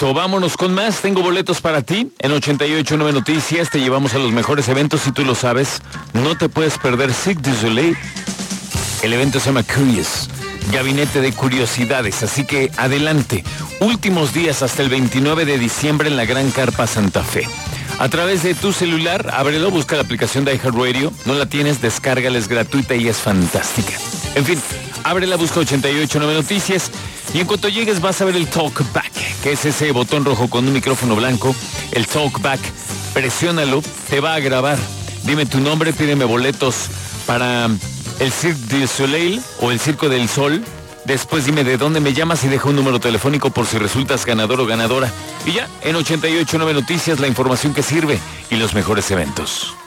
Perfecto, vámonos con más. Tengo boletos para ti. En 88.9 Noticias te llevamos a los mejores eventos y tú lo sabes. No te puedes perder Cirque du Soleil. El evento se llama Curious, Gabinete de Curiosidades. Así que adelante. Últimos días hasta el 29 de diciembre en la Gran Carpa Santa Fe. A través de tu celular, ábrelo, busca la aplicación de iHeartRadio. No la tienes, descárgala, es gratuita y es fantástica. En fin, ábrela, busca 88.9 Noticias. Y en cuanto llegues vas a ver el Talkback, que es ese botón rojo con un micrófono blanco. El Talkback, presiónalo, te va a grabar. Dime tu nombre, pídeme boletos para el Cirque du Soleil o el Circo del Sol. Después dime de dónde me llamas y deja un número telefónico por si resultas ganador o ganadora. Y ya, en 88.9 Noticias, la información que sirve y los mejores eventos.